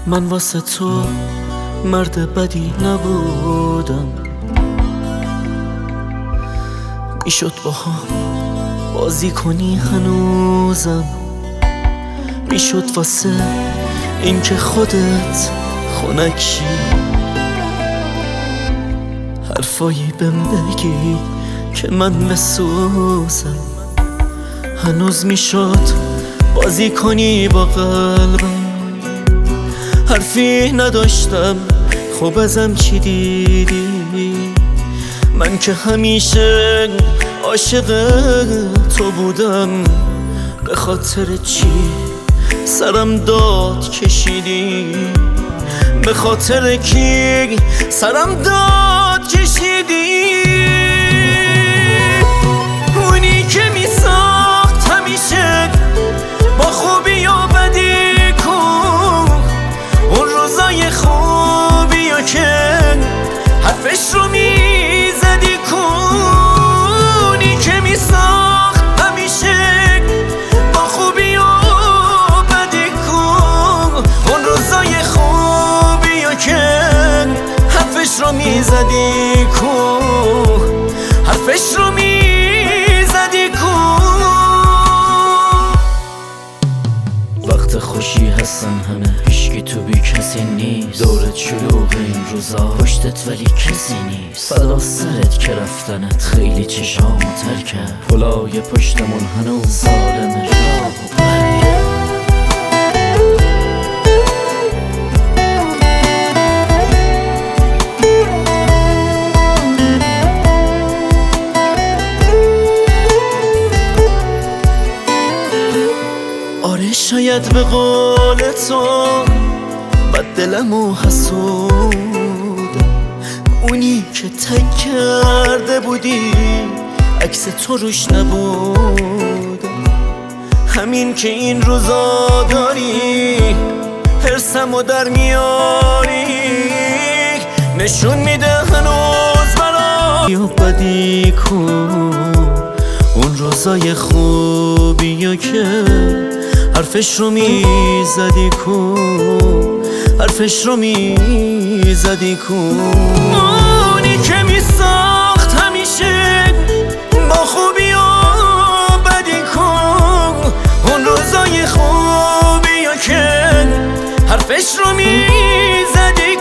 من واسه تو مرد بدی نبودم، میشد با هم بازی کنی هنوزم، میشد واسه این که خودت خنکی حرفایی بهم بگی که من بسوزم، هنوز میشد بازی کنی با قلبم، حرفی نداشتم خب ازم چی دیدی؟ من که همیشه عاشق تو بودم، به خاطر چی سرم داد کشیدی؟ به خاطر کی سرم داد کشیدی؟ اونی که میساخت همیشه با خوبی و بدی کو، اون روزای خوبی و که حرفش رو میزدی کو، اونی که میساخت همیشه با خوبی و بدی کو، اون روزای خوبی و که حرفش رو میزدی کو، حرفش رو میزدی کو. وقت خوشی هستن همه، هیچکی تو بی کسی نیست، دورت شلوغ این روزا پشتت ولی کسی نیست، فدا سرت که رفتنت خیلی چشامو تر کرد، پلای پشتمون هنوز سالم راه و برگرد. آره شاید به قول تو بد دلم و حسودم، اونی که تک کرده بودی عکس تو روش نبودم، همین که این روزا داری حرسمو در میاری، نشون میده هنوز برای بدی کن، اون روزای خوبی که حرفش رو میزدی کو، حرفش رو میزدی کو، اونی که میساخت همیشه با خوبی و بدی کو، اون روزای خوبی که حرفش رو